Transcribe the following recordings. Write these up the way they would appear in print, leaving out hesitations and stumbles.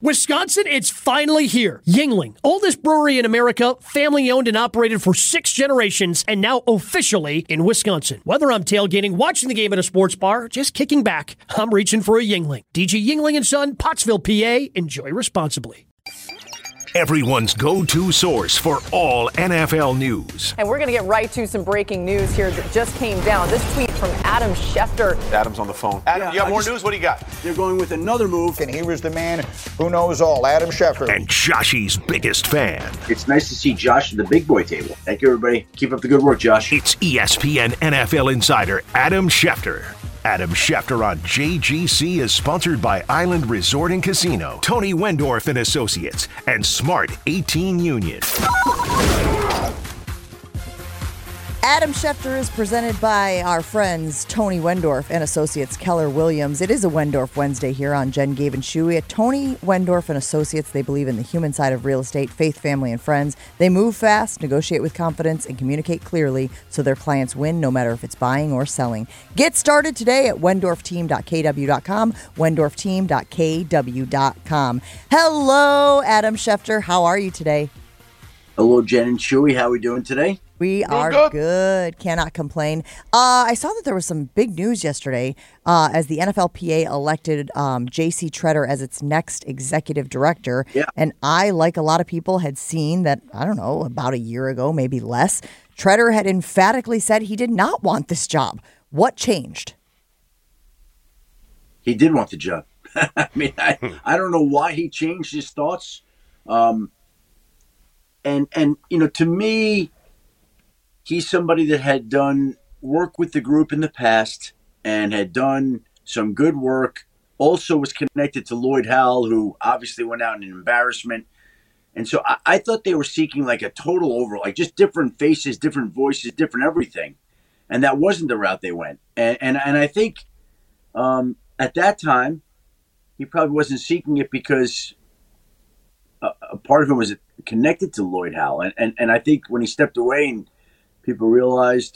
Wisconsin, it's finally here. Yuengling, oldest brewery in America, family owned and operated for 6 generations, and now officially in Wisconsin. Whether I'm tailgating, watching the game at a sports bar, just kicking back, I'm reaching for a Yuengling. DG Yuengling & Son, Pottsville, PA. Enjoy responsibly. Everyone's go-to source for all NFL news. And we're going to get right to some breaking news here that just came down. This tweet from Adam Schefter. Adam's on the phone. Adam, you got more news? What do you got? They're going with another move. And he was the man who knows all, Adam Schefter. And Joshy's biggest fan. It's nice to see Josh at the big boy table. Thank you, everybody. Keep up the good work, Josh. It's ESPN NFL insider Adam Schefter. Adam Schefter on JGC is sponsored by Island Resort and Casino, Tony Wendorf and Associates, and Smart 18 Union. Adam Schefter is presented by our friends Tony Wendorf and Associates Keller Williams. It is a Wendorf Wednesday here on Jen, Gabe, and Shuey. At Tony Wendorf and Associates, they believe in the human side of real estate, faith, family, and friends. They move fast, negotiate with confidence, and communicate clearly so their clients win no matter if it's buying or selling. Get started today at wendorfteam.kw.com, wendorfteam.kw.com. Hello, Adam Schefter. How are you today? Hello, Jen and Shuey. How are we doing today? We are good. Cannot complain. I saw that there was some big news yesterday as the NFLPA elected J.C. Tretter as its next executive director. Yeah. And I, like a lot of people, had seen that, I don't know, about a year ago, maybe less, Tretter had emphatically said he did not want this job. What changed? He did want the job. I mean, I don't know why he changed his thoughts. And you know, to me, he's somebody that had done work with the group in the past and had done some good work. Also was connected to Lloyd Howell, who obviously went out in an embarrassment. And so I thought they were seeking like a total overhaul, like just different faces, different voices, different everything. And that wasn't the route they went. And I think at that time, he probably wasn't seeking it because a part of him was connected to Lloyd Howell. And I think when he stepped away and people realized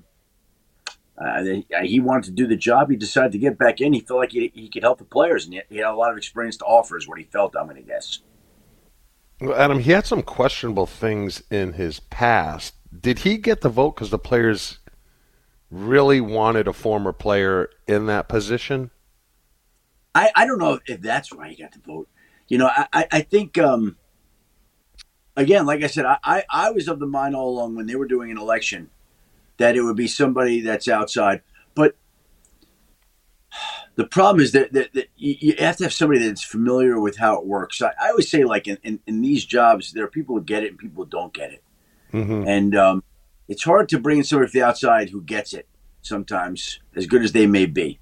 he wanted to do the job, he decided to get back in. He felt like he could help the players, and he had a lot of experience to offer is what he felt, I'm going to guess. Well, Adam, he had some questionable things in his past. Did he get the vote because the players really wanted a former player in that position? I don't know if that's why he got the vote. You know, I think, again, like I said, I was of the mind all along when they were doing an election that it would be somebody that's outside. But the problem is that you have to have somebody that's familiar with how it works. I always say, like, in these jobs, there are people who get it and people who don't get it. Mm-hmm. And it's hard to bring in somebody from the outside who gets it sometimes, as good as they may be.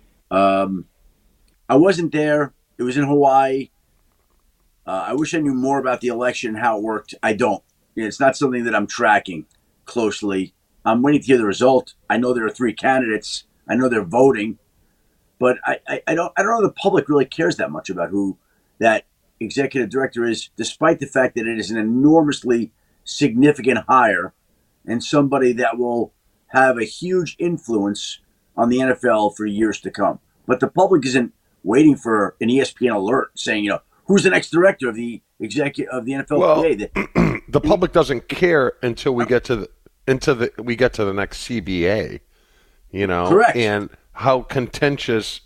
I wasn't there. It was in Hawaii. I wish I knew more about the election and how it worked. I don't. It's not something that I'm tracking closely. I'm waiting to hear the result. I know there are 3 candidates. I know they're voting. But I don't know the public really cares that much about who that executive director is, despite the fact that it is an enormously significant hire and somebody that will have a huge influence on the NFL for years to come. But the public isn't waiting for an ESPN alert saying, you know, who's the next director of the NFLPA? Well, the public doesn't care until we get to the next CBA, you know. Correct. And how contentious.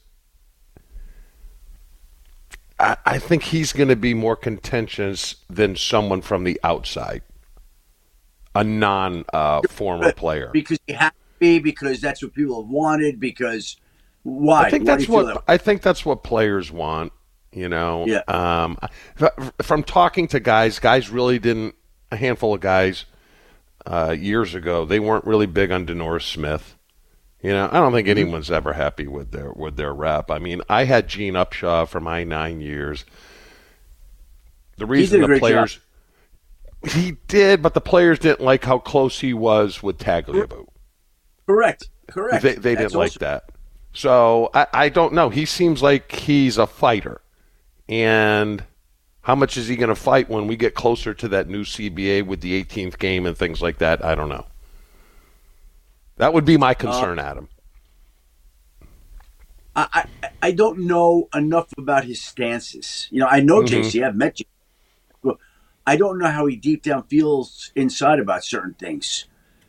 I think he's going to be more contentious than someone from the outside, a non-former player. Because he has to be, because that's what people have wanted. Because why? I think that's what players want. You know, yeah. From talking to guys really didn't. A handful of guys years ago, they weren't really big on DeNorris Smith. You know, I don't think anyone's ever happy with their rep. I mean, I had Gene Upshaw for my 9 years. The reason the players, he did, but the players didn't like how close he was with Tagliabue. Correct. They didn't like that. So I don't know. He seems like he's a fighter. And how much is he going to fight when we get closer to that new CBA with the 18th game and things like that? I don't know. That would be my concern, Adam. I don't know enough about his stances. I know JC. I've met you. I don't know how he deep down feels inside about certain things.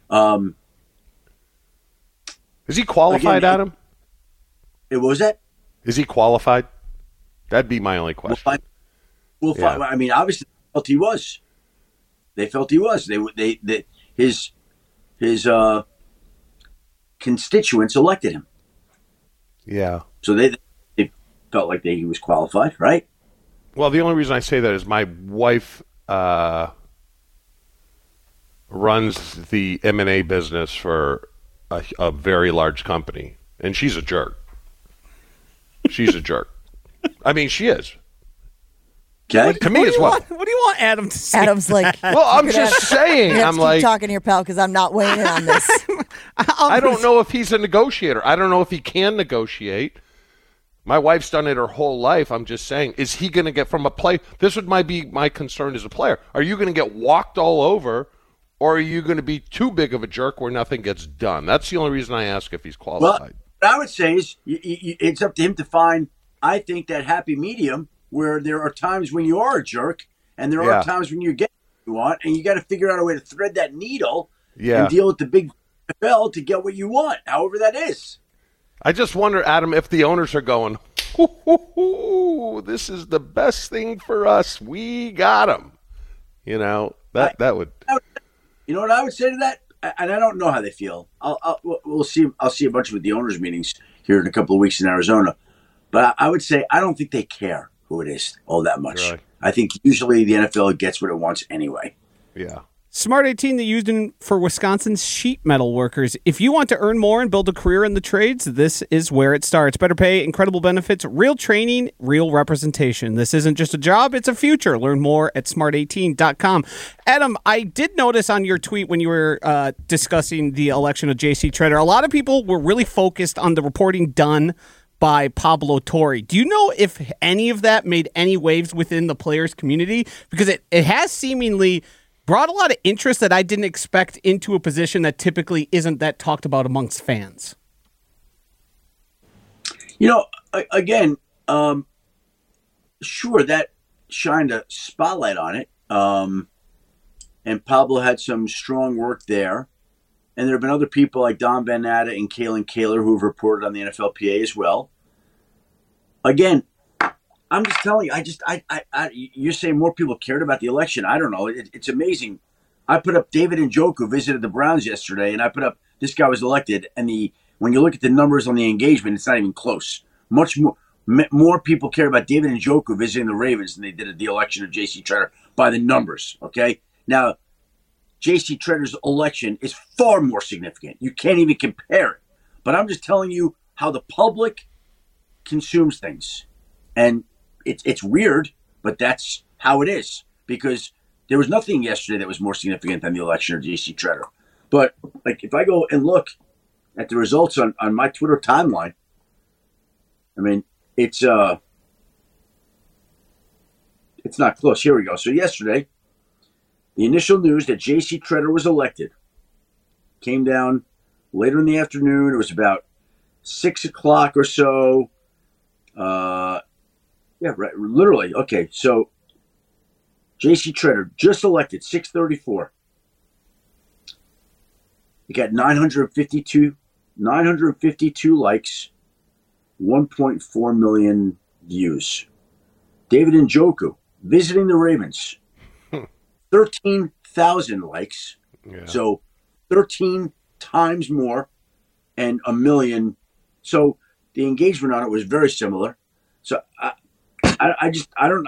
Is he qualified, Adam? What was that? Is he qualified? That'd be my only question. We'll find. I mean, obviously, they felt he was. They felt he was. His constituents elected him. Yeah. So they felt like he was qualified, right? Well, the only reason I say that is my wife runs the M&A business for a very large company, and she's a jerk. She's a jerk. I mean, she is. Okay. To me as well. What do you want Adam to say? Adam's like, well, I'm just saying. I'm like, keep talking to your pal because I'm not weighing in on this. I don't know if he's a negotiator. I don't know if he can negotiate. My wife's done it her whole life. I'm just saying, is he going to get from a play? This would be my concern as a player. Are you going to get walked all over, or are you going to be too big of a jerk where nothing gets done? That's the only reason I ask if he's qualified. Well, what I would say is it's up to him to find, I think, that happy medium where there are times when you are a jerk and there are times when you get what you want, and you got to figure out a way to thread that needle and deal with the big NFL to get what you want, however that is. I just wonder, Adam, if the owners are going, hoo, hoo, hoo, this is the best thing for us. We got him. That would. You know what I would say to that? And I don't know how they feel. We'll see. I'll see a bunch of the owners' meetings here in a couple of weeks in Arizona. But I would say I don't think they care who it is all that much. Right. I think usually the NFL gets what it wants anyway. Yeah. Smart 18, they used it for Wisconsin's sheet metal workers. If you want to earn more and build a career in the trades, this is where it starts. Better pay, incredible benefits, real training, real representation. This isn't just a job, it's a future. Learn more at smart18.com. Adam, I did notice on your tweet when you were discussing the election of J.C. Tretter, a lot of people were really focused on the reporting done by Pablo Torre. Do you know if any of that made any waves within the players' community? Because it has seemingly brought a lot of interest that I didn't expect into a position that typically isn't that talked about amongst fans. Again, sure, that shined a spotlight on it. And Pablo had some strong work there. And there have been other people like Don Van Natta and Kalen Kaler who have reported on the NFLPA as well. Again, I'm just telling you, you're saying more people cared about the election. I don't know. It's amazing. I put up David Njoku visited the Browns yesterday, and I put up this guy was elected. And when you look at the numbers on the engagement, it's not even close. Much more people care about David Njoku visiting the Ravens than they did at the election of J.C. Tretter by the numbers. Okay, now J.C. Tretter's election is far more significant. You can't even compare it. But I'm just telling you how the public consumes things, and it's weird, but that's how it is, because there was nothing yesterday that was more significant than the election of J.C. Tretter. But if I go and look at the results on my Twitter timeline, I mean, it's not close. Here we go. So yesterday, the initial news that J.C. Tretter was elected came down later in the afternoon. It was about 6 o'clock or so. Yeah, right. Literally. Okay, so J.C. Tretter just elected, 6:34. He got 952 likes, 1.4 million views. David Njoku visiting the Ravens, 13,000 likes. Yeah. So 13 times more and 1 million. So the engagement on it was very similar. So I just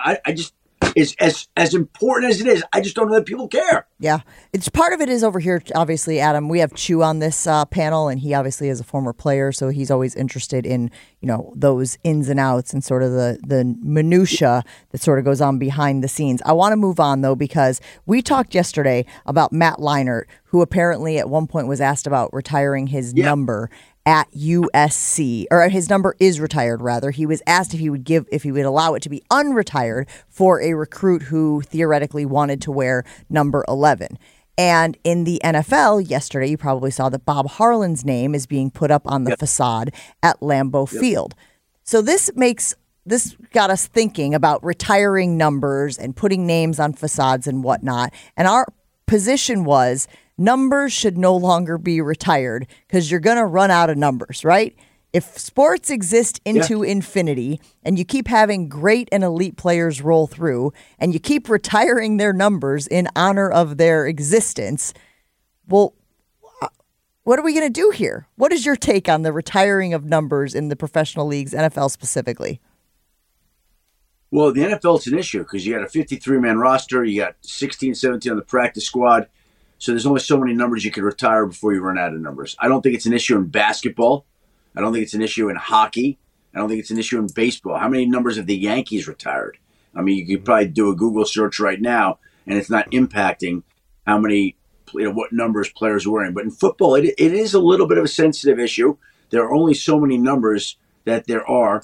as important as it is, I just don't know that people care. Yeah. It's part of it is over here, obviously, Adam. We have Chew on this panel, and he obviously is a former player, so he's always interested in, those ins and outs and sort of the minutia that sort of goes on behind the scenes. I want to move on, though, because we talked yesterday about Matt Leinart, who apparently at one point was asked about retiring his number at USC, or his number is retired, rather. He was asked if he would allow it to be unretired for a recruit who theoretically wanted to wear number 11. And in the NFL yesterday, you probably saw that Bob Harlan's name is being put up on the facade at Lambeau Field. So this got us thinking about retiring numbers and putting names on facades and whatnot. And our position was numbers should no longer be retired because you're going to run out of numbers, right? If sports exist into infinity and you keep having great and elite players roll through and you keep retiring their numbers in honor of their existence, well, what are we going to do here? What is your take on the retiring of numbers in the professional leagues, NFL specifically? Well, the NFL, it's an issue because you got a 53-man roster. You got 16, 17 on the practice squad. So there's only so many numbers you can retire before you run out of numbers. I don't think it's an issue in basketball. I don't think it's an issue in hockey. I don't think it's an issue in baseball. How many numbers have the Yankees retired? I mean, you could probably do a Google search right now, and it's not impacting how many, what numbers players are wearing. But in football, it is a little bit of a sensitive issue. There are only so many numbers that there are.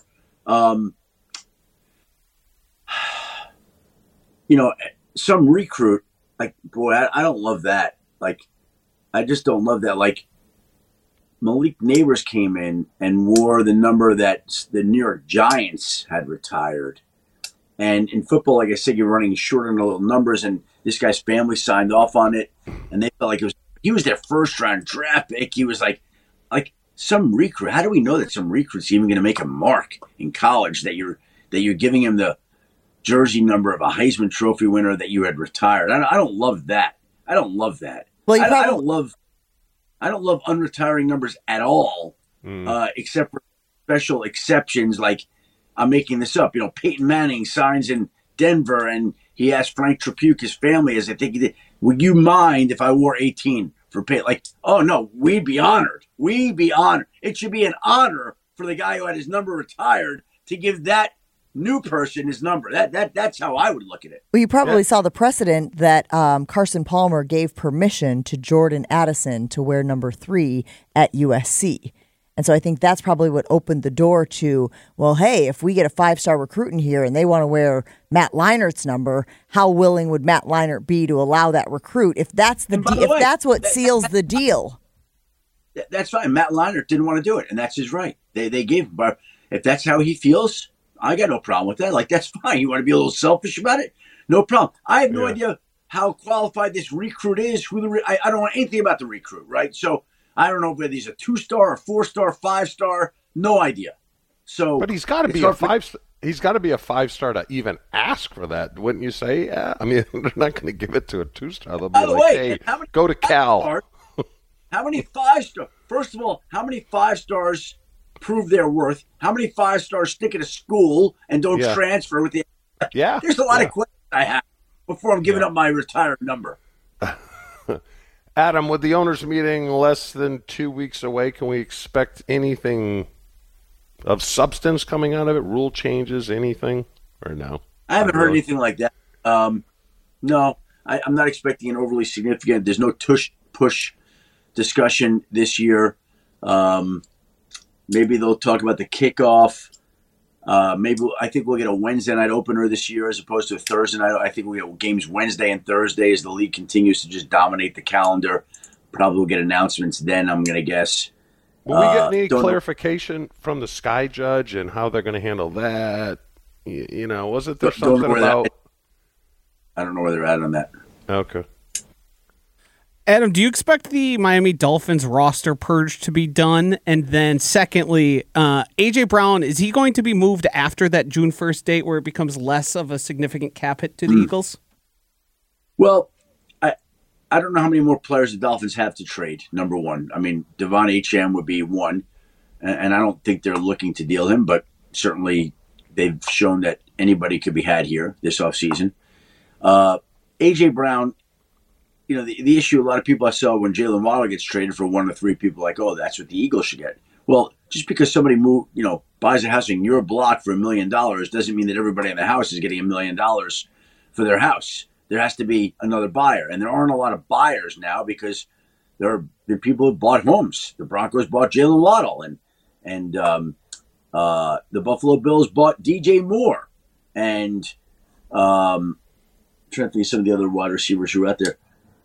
Some recruit, like, boy, I don't love that. Like, I just don't love that. Like, Malik Neighbors came in and wore the number that the New York Giants had retired. And in football, like I said, you're running short on the little numbers, and this guy's family signed off on it, and they felt like he was their first-round draft pick. He was like some recruit. How do we know that some recruit's even going to make a mark in college that you're giving him the jersey number of a Heisman Trophy winner that you had retired? I don't love that. I don't love that. Well, I don't love unretiring numbers at all, except for special exceptions. Like, I'm making this up. Peyton Manning signs in Denver, and he asked Frank Trapuke, his family, as I think he did, would you mind if I wore 18 for Peyton? Like, oh, no, we'd be honored. We'd be honored. It should be an honor for the guy who had his number retired to give that new person his number. That's how I would look at it. Well, you probably saw the precedent that Carson Palmer gave permission to Jordan Addison to wear number 3 at USC. And so I think that's probably what opened the door to, well, hey, if we get a 5-star recruit in here and they want to wear Matt Leinert's number, how willing would Matt Leinart be to allow that recruit if that's that's what seals the deal? That's fine. Matt Leinart didn't want to do it, and that's his right. They gave him, but if that's how he feels, I got no problem with that. Like, that's fine. You want to be a little selfish about it? No problem. I have no idea how qualified this recruit is. I don't know anything about the recruit, right? So I don't know whether he's a 2-star or 4-star, 5-star. No idea. So, but he's got to be a 5. He's got to be a 5-star to even ask for that, wouldn't you say? Yeah. I mean, they're not going to give it to a 2-star. They'll be hey, go to Cal. How many 5-star? First of all, how many 5-stars prove their worth? How many 5-stars stick at a school and don't transfer with the? Yeah, there's a lot of questions I have before I'm giving up my retired number. Adam, with the owners' meeting less than 2 weeks away, can we expect anything of substance coming out of it? Rule changes, anything, or no? I haven't heard anything like that. No, I'm not expecting an overly significant. There's no push discussion this year. Maybe they'll talk about the kickoff. I think we'll get a Wednesday night opener this year as opposed to a Thursday night. I think we'll get games Wednesday and Thursday as the league continues to just dominate the calendar. Probably we'll get announcements then, I'm going to guess. Will we get any clarification from the Sky Judge and how they're going to handle that? Wasn't there something about... I don't know where they're at on that. Okay. Adam, do you expect the Miami Dolphins roster purge to be done? And then secondly, A.J. Brown, is he going to be moved after that June 1st date where it becomes less of a significant cap hit to the Eagles? Well, I don't know how many more players the Dolphins have to trade, number one. I mean, Devon Achane would be one, and I don't think they're looking to deal him, but certainly they've shown that anybody could be had here this offseason. A.J. Brown, the issue a lot of people I saw when Jalen Waddle gets traded for 1 to 3 people like, oh, that's what the Eagles should get. Well, just because somebody buys a house in your block for $1 million doesn't mean that everybody in the house is getting $1 million for their house. There has to be another buyer, and there aren't a lot of buyers now because there are the people who bought homes. The Broncos bought Jalen Waddle, and the Buffalo Bills bought DJ Moore, and I'm trying to think of some of the other wide receivers who are out there.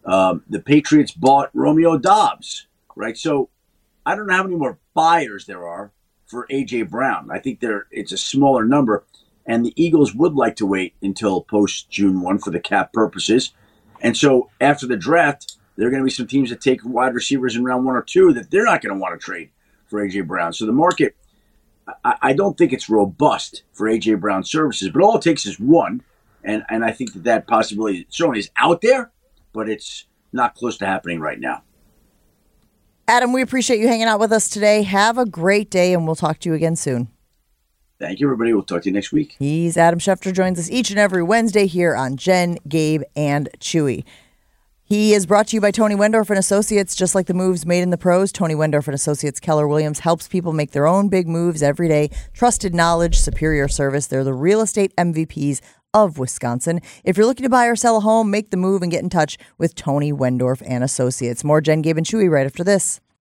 The Patriots bought Romeo Doubs, right? So I don't know how many more buyers there are for A.J. Brown. I think it's a smaller number, and the Eagles would like to wait until post-June 1 for the cap purposes. And so after the draft, there are going to be some teams that take wide receivers in round 1 or 2 that they're not going to want to trade for A.J. Brown. So the market, I don't think it's robust for A.J. Brown's services, but all it takes is one. And I think that possibility certainly is out there, but it's not close to happening right now. Adam, we appreciate you hanging out with us today. Have a great day, and we'll talk to you again soon. Thank you, everybody. We'll talk to you next week. He's Adam Schefter, joins us each and every Wednesday here on Jen, Gabe, and Chewy. He is brought to you by Tony Wendorf and Associates. Just like the moves made in the pros, Tony Wendorf and Associates Keller Williams helps people make their own big moves every day. Trusted knowledge, superior service. They're the real estate MVPs of Wisconsin. If you're looking to buy or sell a home, make the move and get in touch with Tony Wendorf and Associates. More Jen, Gabe, and Chewy right after this.